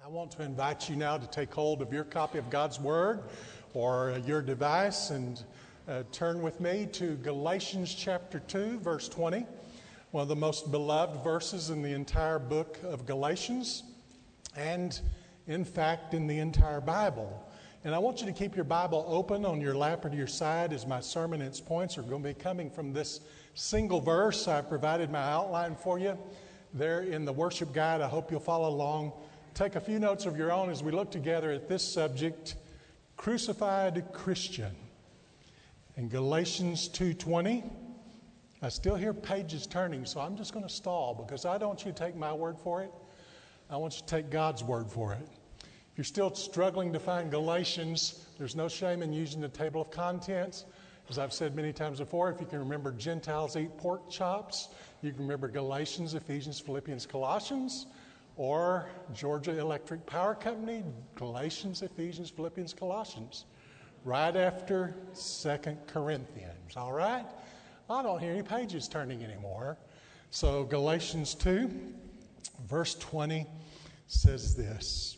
want to invite you now to take hold of your copy of God's Word or your device and turn with me to Galatians chapter 2, verse 20, one of the most beloved verses in the entire book of Galatians and, in fact, in the entire Bible. And I want you to keep your Bible open on your lap or to your side as my sermon and its points are going to be coming from this single verse. I've provided my outline for you there in the worship guide. I hope you'll follow along. Take a few notes of your own as we look together at this subject, crucified Christian. In Galatians 2:20, I still hear pages turning, so I'm just going to stall because I don't want you to take my word for it. I want you to take God's word for it. If you're still struggling to find Galatians, there's no shame in using the table of contents. As I've said many times before, if you can remember Gentiles eat pork chops, you can remember Galatians, Ephesians, Philippians, Colossians, or Georgia Electric Power Company, Galatians, Ephesians, Philippians, Colossians, right after 2 Corinthians, all right? I don't hear any pages turning anymore. So Galatians 2, verse 20 says this.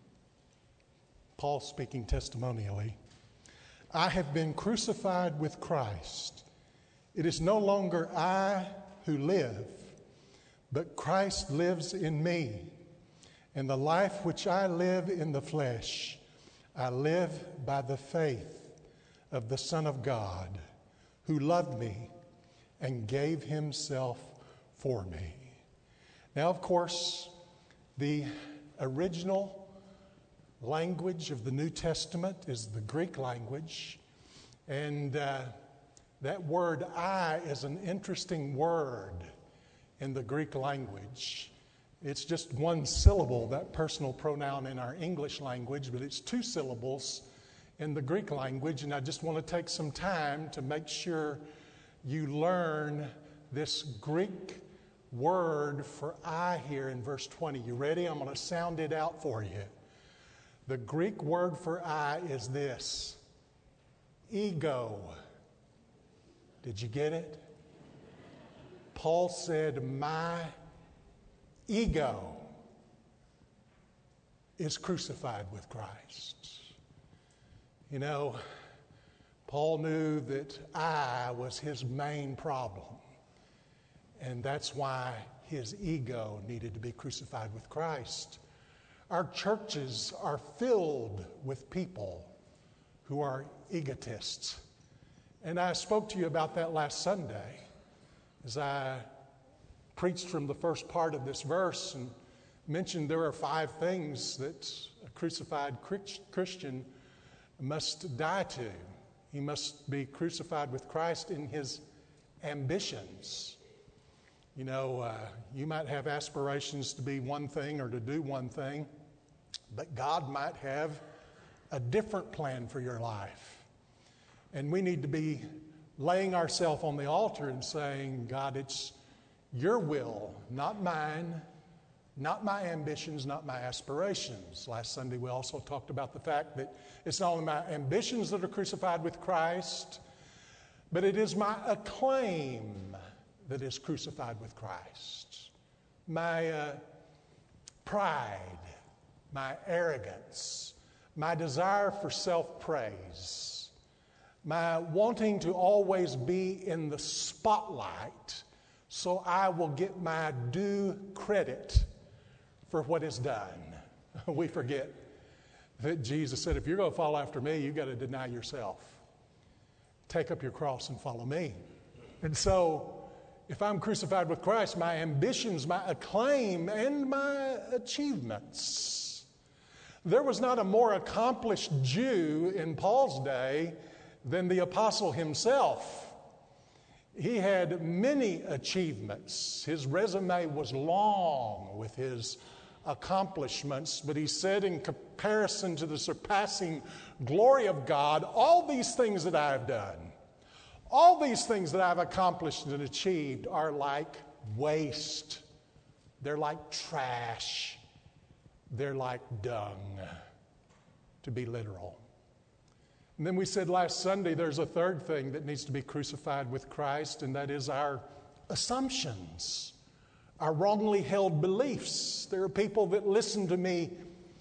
Paul speaking testimonially, I have been crucified with Christ. It is no longer I who live, but Christ lives in me. And the life which I live in the flesh, I live by the faith of the Son of God, who loved me and gave himself for me. Now, of course, the original language of the New Testament is the Greek language. And that word I is an interesting word in the Greek language. It's just one syllable, that personal pronoun in our English language, but it's two syllables in the Greek language. And I just want to take some time to make sure you learn this Greek word for I here in verse 20. You ready? I'm going to sound it out for you. The Greek word for I is this, ego. Did you get it? Paul said, my ego is crucified with Christ. You know, Paul knew that I was his main problem. And that's why his ego needed to be crucified with Christ. Our churches are filled with people who are egotists. And I spoke to you about that last Sunday as I preached from the first part of this verse and mentioned there are 5 things that a crucified Christian must die to. He must be crucified with Christ in his ambitions. You know, you might have aspirations to be one thing or to do one thing, but God might have a different plan for your life. And we need to be laying ourselves on the altar and saying, God, it's your will, not mine, not my ambitions, not my aspirations. Last Sunday we also talked about the fact that it's not only my ambitions that are crucified with Christ, but it is my acclaim that is crucified with Christ. My pride, my arrogance, my desire for self-praise, my wanting to always be in the spotlight so I will get my due credit for what is done. We forget that Jesus said, if you're going to follow after me, you've got to deny yourself. Take up your cross and follow me. And so, if I'm crucified with Christ, my ambitions, my acclaim, and my achievements. There was not a more accomplished Jew in Paul's day than the apostle himself. He had many achievements. His resume was long with his accomplishments, but he said in comparison to the surpassing glory of God, all these things that I have done, all these things that I've accomplished and achieved are like waste. They're like trash. They're like dung, to be literal. And then we said last Sunday there's a third thing that needs to be crucified with Christ, and that is our assumptions, our wrongly held beliefs. There are people that listen to me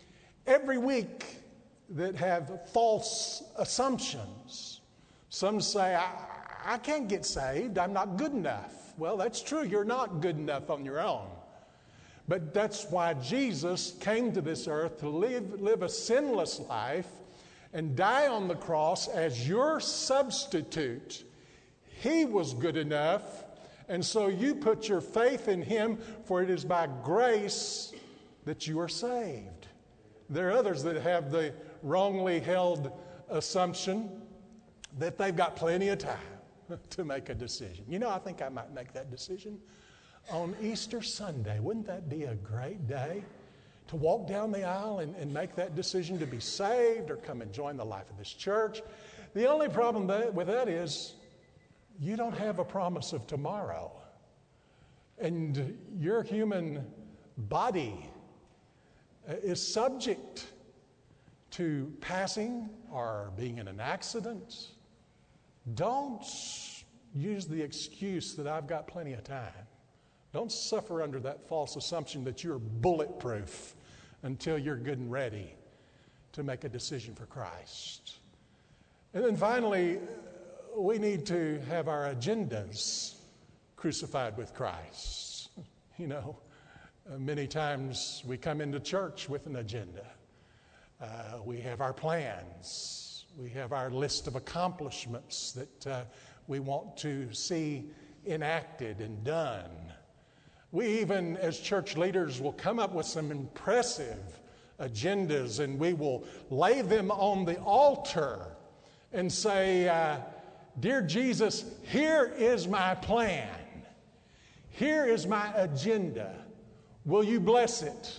every week that have false assumptions. Some say, I can't get saved. I'm not good enough. Well, that's true. You're not good enough on your own. But that's why Jesus came to this earth to live a sinless life and die on the cross as your substitute. He was good enough, and so you put your faith in him, for it is by grace that you are saved. There are others that have the wrongly held assumption that they've got plenty of time to make a decision. You know, I think I might make that decision on Easter Sunday. Wouldn't that be a great day to walk down the aisle and make that decision to be saved or come and join the life of this church? The only problem with that is you don't have a promise of tomorrow. And your human body is subject to passing or being in an accident. Don't use the excuse that I've got plenty of time. Don't suffer under that false assumption that you're bulletproof until you're good and ready to make a decision for Christ. And then finally, we need to have our agendas crucified with Christ. You know, many times we come into church with an agenda. We have our plans. We have our list of accomplishments that we want to see enacted and done. We even, as church leaders, will come up with some impressive agendas, and we will lay them on the altar and say, Dear Jesus, here is my plan. Here is my agenda. Will you bless it?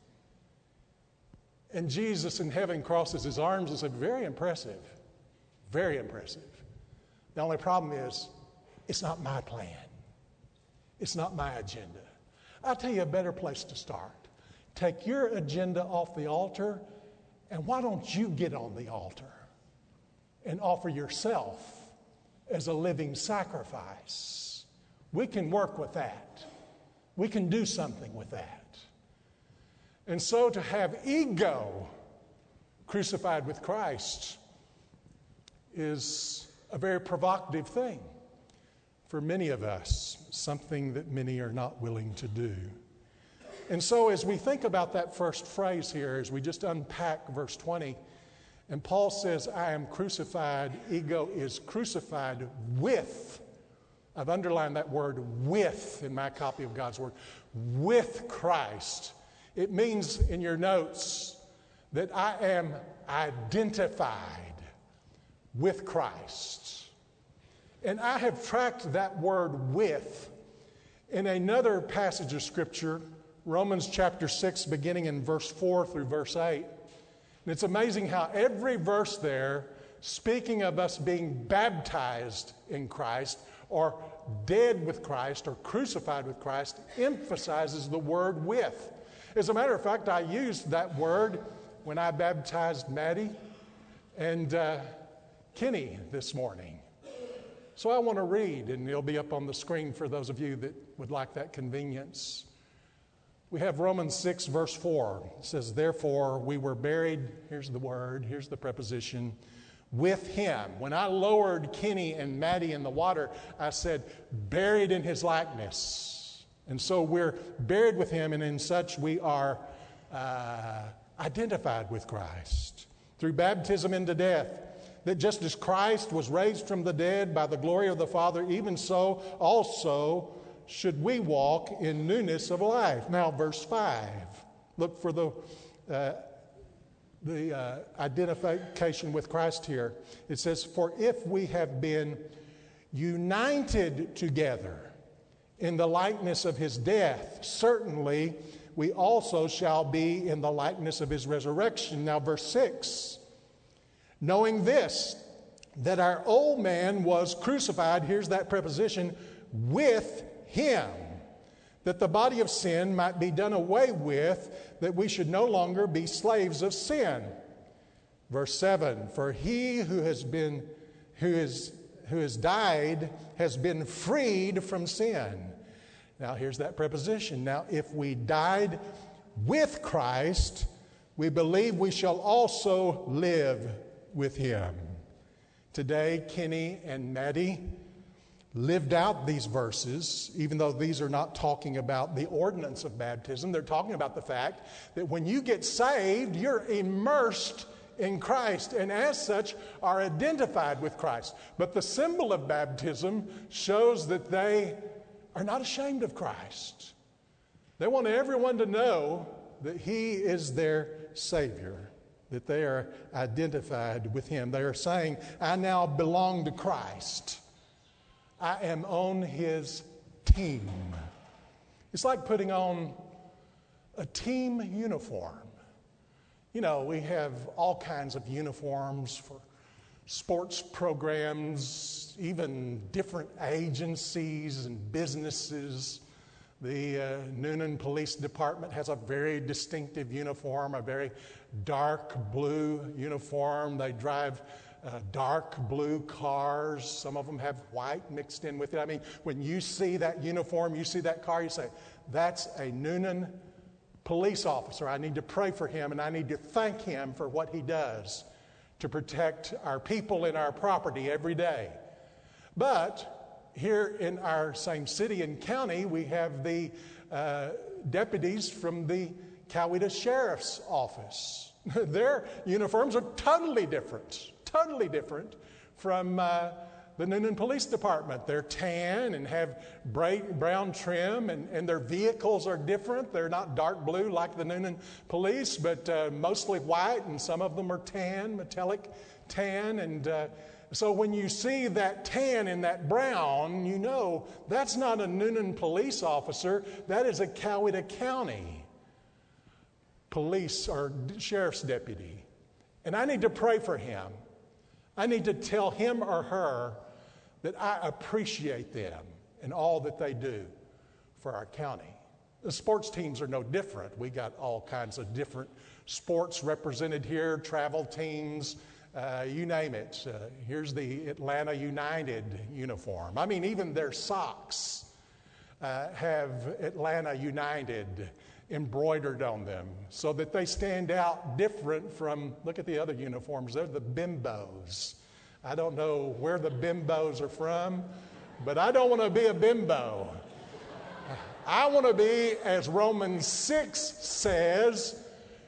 And Jesus in heaven crosses his arms and said, very impressive. Very impressive. The only problem is, it's not my plan. It's not my agenda. I'll tell you a better place to start. Take your agenda off the altar, and why don't you get on the altar and offer yourself as a living sacrifice? We can work with that. We can do something with that. And so to have ego crucified with Christ is a very provocative thing for many of us, something that many are not willing to do. And so as we think about that first phrase here, as we just unpack verse 20, and Paul says, I am crucified, ego is crucified with, I've underlined that word with in my copy of God's Word, with Christ. It means in your notes that I am identified with Christ. And I have tracked that word with in another passage of Scripture, Romans chapter 6, beginning in verse 4 through verse 8. And it's amazing how every verse there, speaking of us being baptized in Christ or dead with Christ or crucified with Christ, emphasizes the word with. As a matter of fact, I used that word when I baptized Maddie and Kenny this morning. So I want to read, and it'll be up on the screen for those of you that would like that convenience. We have Romans 6, verse 4. It says, therefore, we were buried, here's the word, here's the preposition, with him. When I lowered Kenny and Maddie in the water, I said, buried in his likeness. And so we're buried with him, and in such we are identified with Christ through baptism into death. That just as Christ was raised from the dead by the glory of the Father, even so also should we walk in newness of life. Now, verse 5. Look for the identification with Christ here. It says, for if we have been united together in the likeness of his death, certainly we also shall be in the likeness of his resurrection. Now, verse 6. Knowing this, that our old man was crucified, here's that preposition, with him, that the body of sin might be done away with, that we should no longer be slaves of sin. Verse 7, for he who has died has been freed from sin. Now here's that preposition. Now if we died with Christ, we believe we shall also live with him. Today, Kenny and Maddie lived out these verses, even though these are not talking about the ordinance of baptism. They're talking about the fact that when you get saved, you're immersed in Christ, and as such are identified with Christ. But the symbol of baptism shows that they are not ashamed of Christ. They want everyone to know that he is their Savior, that they are identified with him. They are saying, I now belong to Christ. I am on his team. It's like putting on a team uniform. You know, we have all kinds of uniforms for sports programs, even different agencies and businesses. The Noonan Police Department has a very distinctive uniform, a very dark blue uniform. They drive dark blue cars. Some of them have white mixed in with it. I mean, when you see that uniform, you see that car, you say, that's a Noonan police officer. I need to pray for him, and I need to thank him for what he does to protect our people and our property every day. But here in our same city and county, we have the deputies from the Coweta Sheriff's Office. Their uniforms are totally different from the Noonan Police Department. They're tan and have brown trim, and their vehicles are different. They're not dark blue like the Noonan Police, but mostly white, and some of them are tan, metallic tan. And so when you see that tan and that brown, you know that's not a Noonan police officer. That is a Coweta County police or sheriff's deputy. And I need to pray for him. I need to tell him or her that I appreciate them and all that they do for our county. The sports teams are no different. We got all kinds of different sports represented here, travel teams, you name it. Here's the Atlanta United uniform. I mean, even their socks have Atlanta United embroidered on them so that they stand out different from, look at the other uniforms, they're the bimbos. I don't know where the bimbos are from, but I don't want to be a bimbo. I want to be, as Romans 6 says,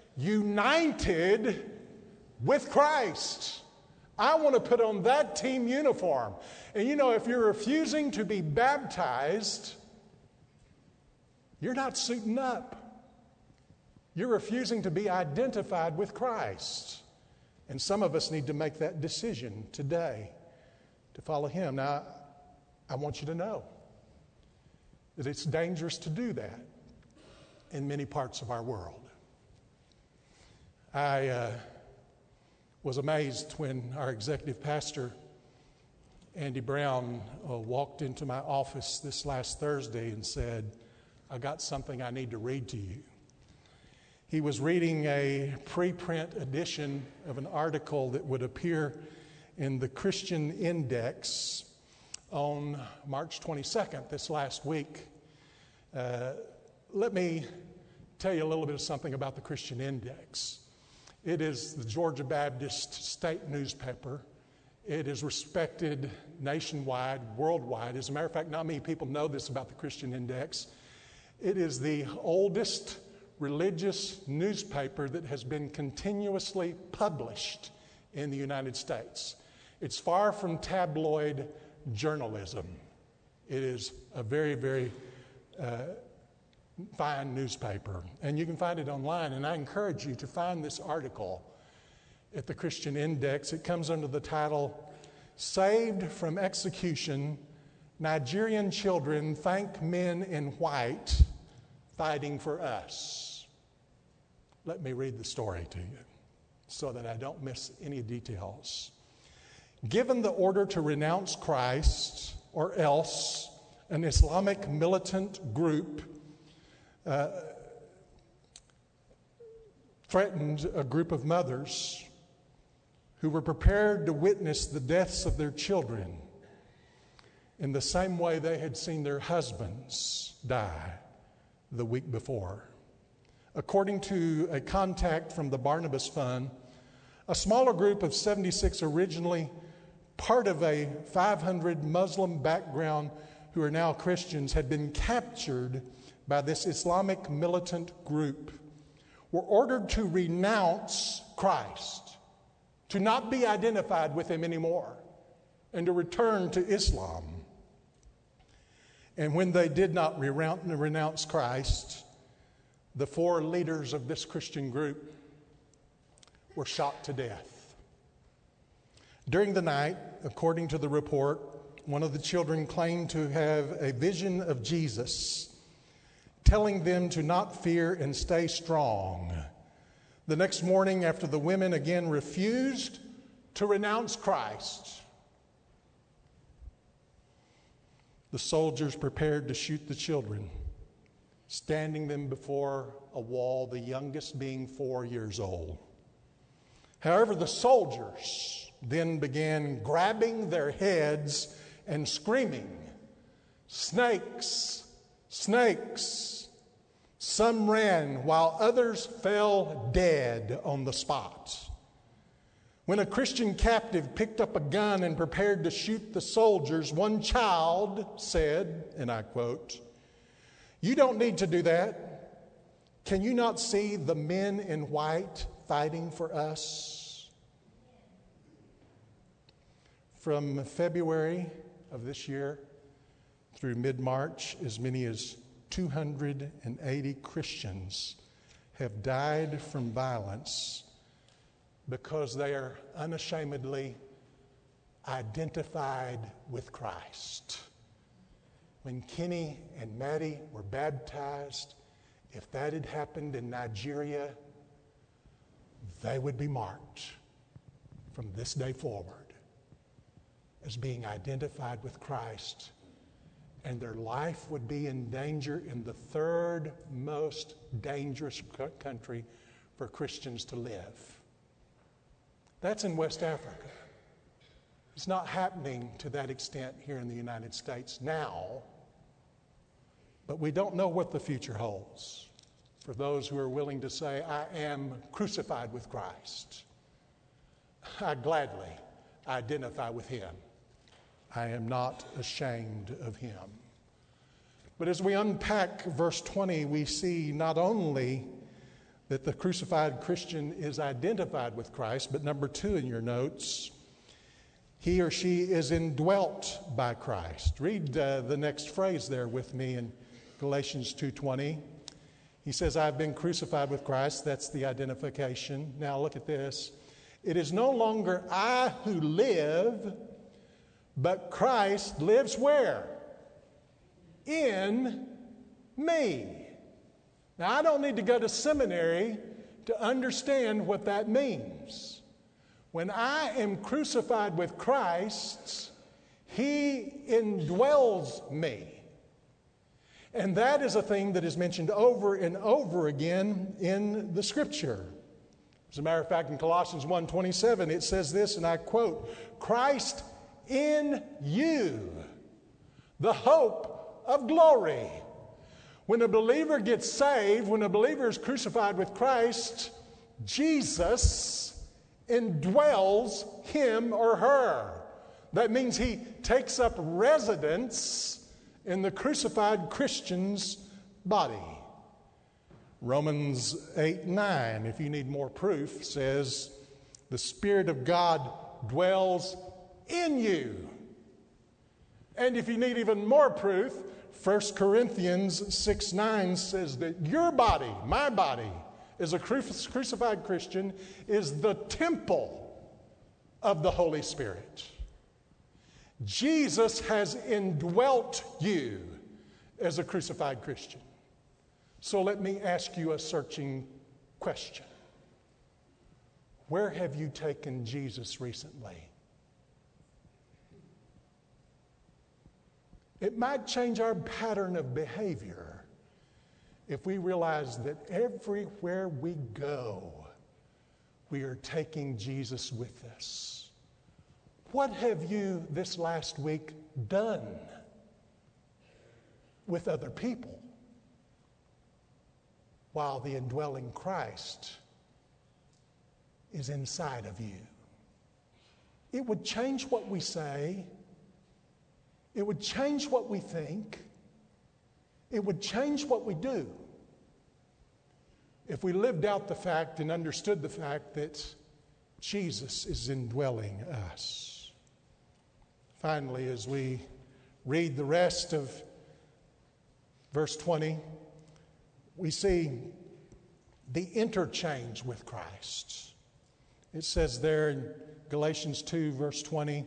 united with Christ. I want to put on that team uniform. And you know, if you're refusing to be baptized, you're not suiting up. You're refusing to be identified with Christ. And some of us need to make that decision today to follow him. Now, I want you to know that it's dangerous to do that in many parts of our world. I was amazed when our executive pastor, Andy Brown, walked into my office this last Thursday and said, I got something I need to read to you. He was reading a preprint edition of an article that would appear in the Christian Index on March 22nd, this last week. Let me tell you a little bit of something about the Christian Index. It is the Georgia Baptist state newspaper. It is respected nationwide, worldwide. As a matter of fact, not many people know this about the Christian Index. It is the oldest religious newspaper that has been continuously published in the United States. It's far from tabloid journalism. It is a very, very fine newspaper. And you can find it online, and I encourage you to find this article at the Christian Index. It comes under the title, Saved from Execution, Nigerian Children Thank Men in White Fighting for Us. Let me read the story to you so that I don't miss any details. Given the order to renounce Christ, or else an Islamic militant group threatened a group of mothers who were prepared to witness the deaths of their children in the same way they had seen their husbands die the week before. According to a contact from the Barnabas Fund, a smaller group of 76 originally part of a 500 Muslim background who are now Christians had been captured by this Islamic militant group, were ordered to renounce Christ, to not be identified with him anymore, and to return to Islam. And when they did not renounce Christ, the 4 leaders of this Christian group were shot to death. During the night, according to the report, one of the children claimed to have a vision of Jesus, telling them to not fear and stay strong. The next morning, after the women again refused to renounce Christ, the soldiers prepared to shoot the children, standing them before a wall, the youngest being 4 years old. However, the soldiers then began grabbing their heads and screaming, "Snakes! Snakes!" Some ran while others fell dead on the spot. When a Christian captive picked up a gun and prepared to shoot the soldiers, one child said, and I quote, "You don't need to do that. Can you not see the men in white fighting for us?" From February of this year through mid-March, as many as 280 Christians have died from violence because they are unashamedly identified with Christ. When Kenny and Maddie were baptized, if that had happened in Nigeria, they would be marked from this day forward as being identified with Christ, and their life would be in danger in the 3rd most dangerous country for Christians to live. That's in West Africa. It's not happening to that extent here in the United States now, but we don't know what the future holds for those who are willing to say, "I am crucified with Christ. I gladly identify with him. I am not ashamed of him." But as we unpack verse 20, we see not only that the crucified Christian is identified with Christ, but number 2 in your notes, he or she is indwelt by Christ. Read the next phrase there with me in Galatians 2:20. He says, "I've been crucified with Christ." That's the identification. Now look at this. "It is no longer I who live, but Christ lives" where? "In me." Now, I don't need to go to seminary to understand what that means. When I am crucified with Christ, he indwells me. And that is a thing that is mentioned over and over again in the Scripture. As a matter of fact, in Colossians 1:27, it says this, and I quote, "Christ in you, the hope of glory." When a believer gets saved, when a believer is crucified with Christ, Jesus indwells him or her. That means he takes up residence in the crucified Christian's body. Romans 8:9, if you need more proof, says, "The Spirit of God dwells in you." And if you need even more proof, 1 Corinthians 6:9 says that your body, my body, as a crucified Christian, is the temple of the Holy Spirit. Jesus has indwelt you as a crucified Christian. So let me ask you a searching question. Where have you taken Jesus recently? It might change our pattern of behavior if we realize that everywhere we go, we are taking Jesus with us. What have you this last week done with other people? while the indwelling Christ is inside of you. It would change what we say. It would change what we think. It would change what we do if we lived out the fact and understood the fact that Jesus is indwelling us. Finally, as we read the rest of verse 20, we see the interchange with Christ. It says there in Galatians 2, verse 20,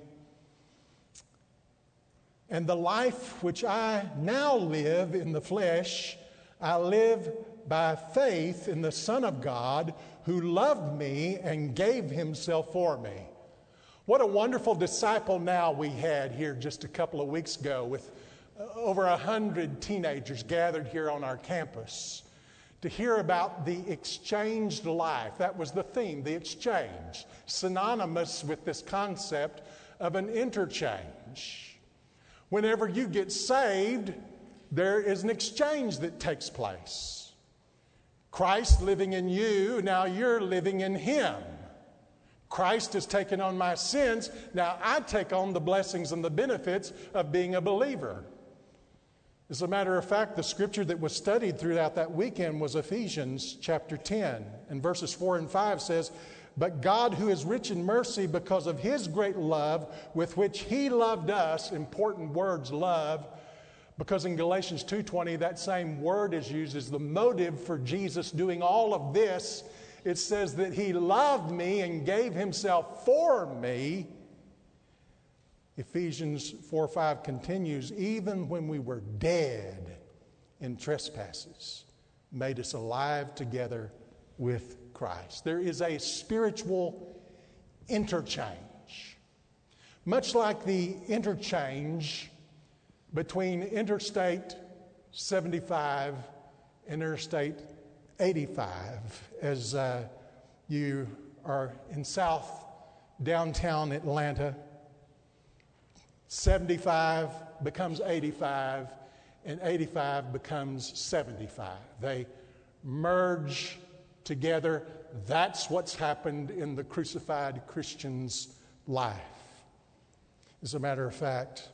"And the life which I now live in the flesh, I live by faith in the Son of God who loved me and gave himself for me." What a wonderful disciple now we had here just a couple of weeks ago with over 100 teenagers gathered here on our campus to hear about the exchanged life. That was the theme, the exchange, synonymous with this concept of an interchange. Whenever you get saved, there is an exchange that takes place. Christ living in you, now you're living in him. Christ has taken on my sins, now I take on the blessings and the benefits of being a believer. As a matter of fact, the scripture that was studied throughout that weekend was Ephesians chapter 10. And verses 4 and 5 says, "But God, who is rich in mercy because of his great love with which he loved us," important words, love, because in Galatians 2:20, that same word is used as the motive for Jesus doing all of this. It says that he loved me and gave himself for me. Ephesians 4:5 continues, "Even when we were dead in trespasses, made us alive together with Christ." There is a spiritual interchange. Much like the interchange between Interstate 75 and Interstate 85 as you are in South downtown Atlanta. 75 becomes 85, and 85 becomes 75. They merge together. That's what's happened in the crucified Christian's life. As a matter of fact,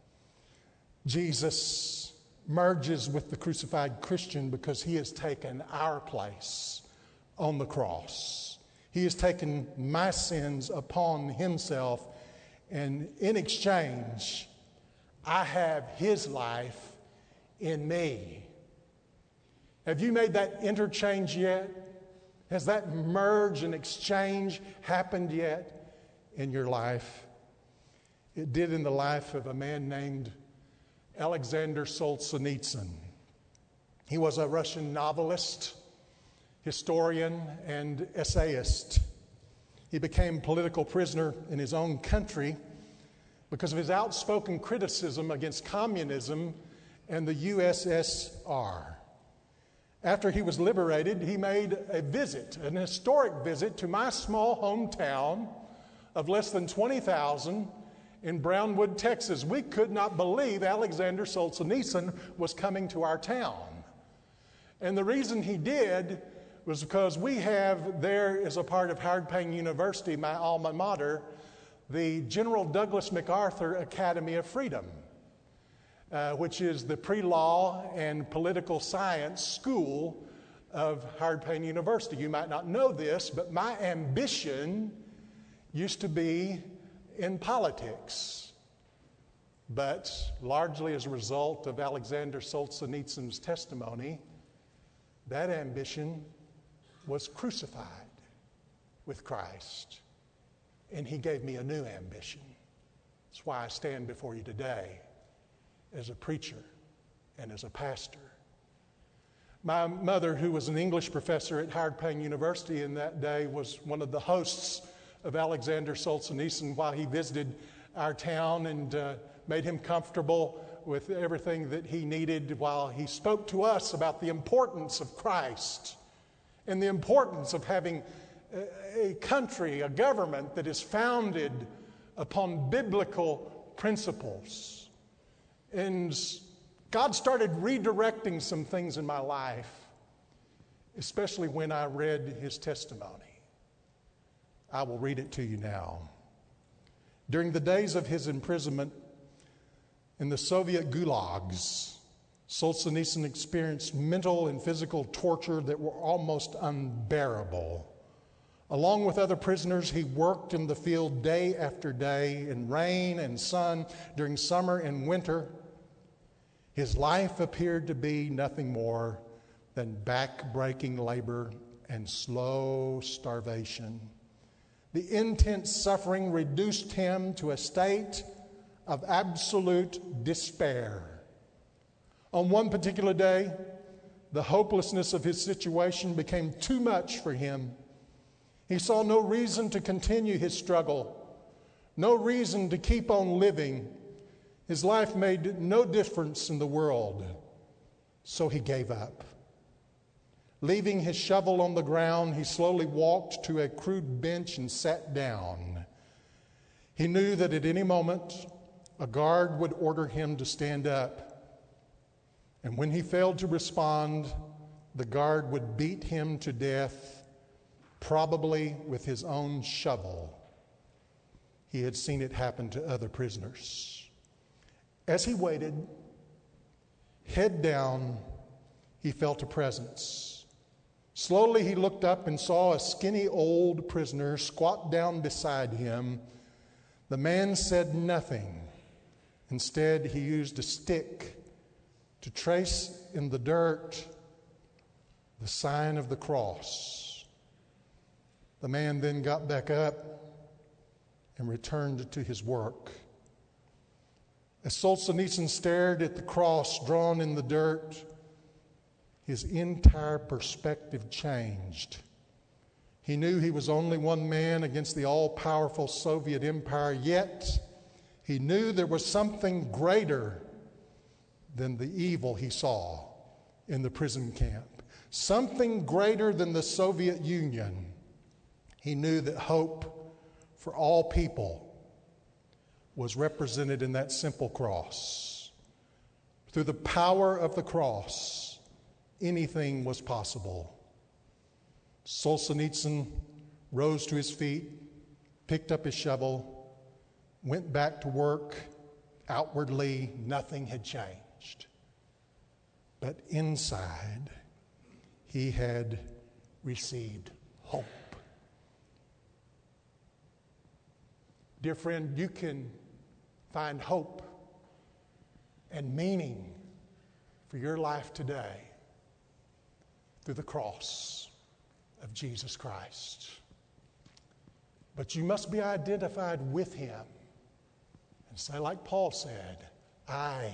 Jesus merges with the crucified Christian because he has taken our place on the cross. He has taken my sins upon himself, and in exchange, I have his life in me. Have you made that interchange yet? Has that merge and exchange happened yet in your life? It did in the life of a man named Alexander Solzhenitsyn. He was a Russian novelist, historian, and essayist. He became political prisoner in his own country because of his outspoken criticism against communism and the USSR. After he was liberated, he made a visit, an historic visit to my small hometown of less than 20,000 in Brownwood, Texas. We could not believe Alexander Solzhenitsyn was coming to our town. And the reason he did was because we have there, as a part of Howard Payne University, my alma mater, the General Douglas MacArthur Academy of Freedom, which is the pre-law and political science school of Howard Payne University. You might not know this, but my ambition used to be in politics. But largely as a result of Alexander Solzhenitsyn's testimony, that ambition was crucified with Christ. And he gave me a new ambition. That's why I stand before you today as a preacher and as a pastor. My mother, who was an English professor at Howard Payne University in that day, was one of the hosts of Alexander Solzhenitsyn while he visited our town and made him comfortable with everything that he needed while he spoke to us about the importance of Christ and the importance of having a country, a government that is founded upon biblical principles. And God started redirecting some things in my life. especially when I read his testimony. I will read it to you now. During the days of his imprisonment in the Soviet gulags, Solzhenitsyn experienced mental and physical torture that were almost unbearable. Along with other prisoners, he worked in the field day after day in rain and sun during summer and winter. His life appeared to be nothing more than back-breaking labor and slow starvation. The intense suffering reduced him to a state of absolute despair. On one particular day, the hopelessness of his situation became too much for him. He saw no reason to continue his struggle, no reason to keep on living. His life made no difference in the world, so he gave up. Leaving his shovel on the ground, he slowly walked to a crude bench and sat down. He knew that at any moment, a guard would order him to stand up. And when he failed to respond, the guard would beat him to death, probably with his own shovel. He had seen it happen to other prisoners. As he waited, head down, he felt a presence. Slowly he looked up and saw a skinny old prisoner squat down beside him. The man said nothing. Instead, he used a stick to trace in the dirt the sign of the cross. The man then got back up and returned to his work. As Solzhenitsyn stared at the cross drawn in the dirt, his entire perspective changed. He knew he was only one man against the all-powerful Soviet Empire, yet he knew there was something greater than the evil he saw in the prison camp, something greater than the Soviet Union. He knew that hope for all people was represented in that simple cross. Through the power of the cross, anything was possible. Solzhenitsyn rose to his feet, picked up his shovel, went back to work. Outwardly, nothing had changed. But inside, he had received hope. Dear friend, you can find hope and meaning for your life today through the cross of Jesus Christ. But you must be identified with him and say, like Paul said, I,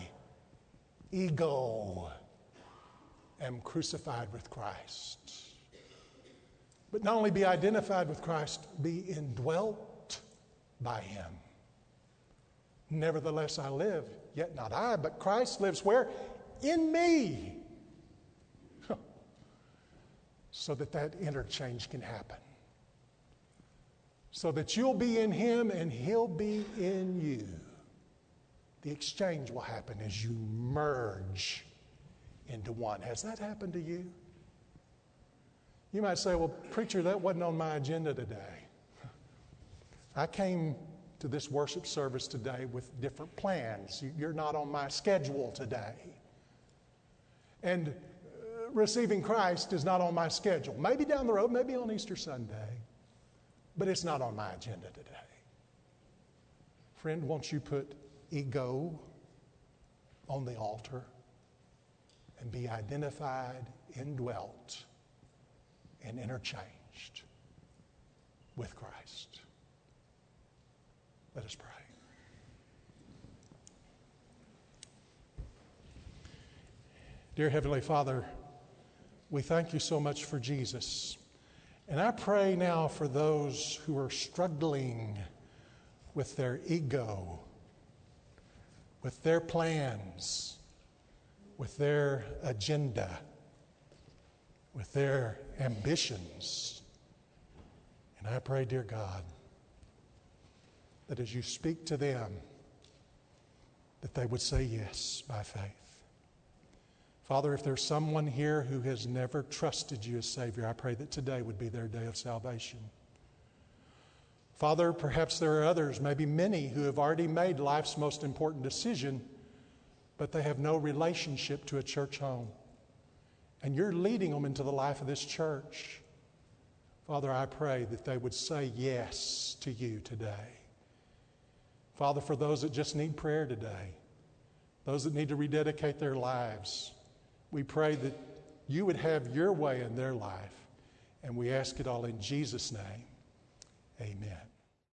ego, am crucified with Christ. But not only be identified with Christ, be indwelt by him. Nevertheless I live, yet not I, but Christ lives where? In me. So that interchange can happen. So that you'll be in him and he'll be in you. The exchange will happen as you merge into one. Has that happened to you? You might say, well, preacher, that wasn't on my agenda today. I came to this worship service today with different plans. You're not on my schedule today. And receiving Christ is not on my schedule. Maybe down the road, maybe on Easter Sunday, but it's not on my agenda today. Friend, won't you put ego on the altar and be identified, indwelt, and interchanged with Christ? Let us pray. Dear Heavenly Father, we thank you so much for Jesus. And I pray now for those who are struggling with their ego, with their plans, with their agenda, with their ambitions. And I pray, dear God, that as you speak to them, that they would say yes by faith. Father, if there's someone here who has never trusted you as Savior, I pray that today would be their day of salvation. Father, perhaps there are others, maybe many, who have already made life's most important decision, but they have no relationship to a church home. And you're leading them into the life of this church. Father, I pray that they would say yes to you today. Father, for those that just need prayer today, those that need to rededicate their lives, we pray that you would have your way in their life. And we ask it all in Jesus' name. Amen.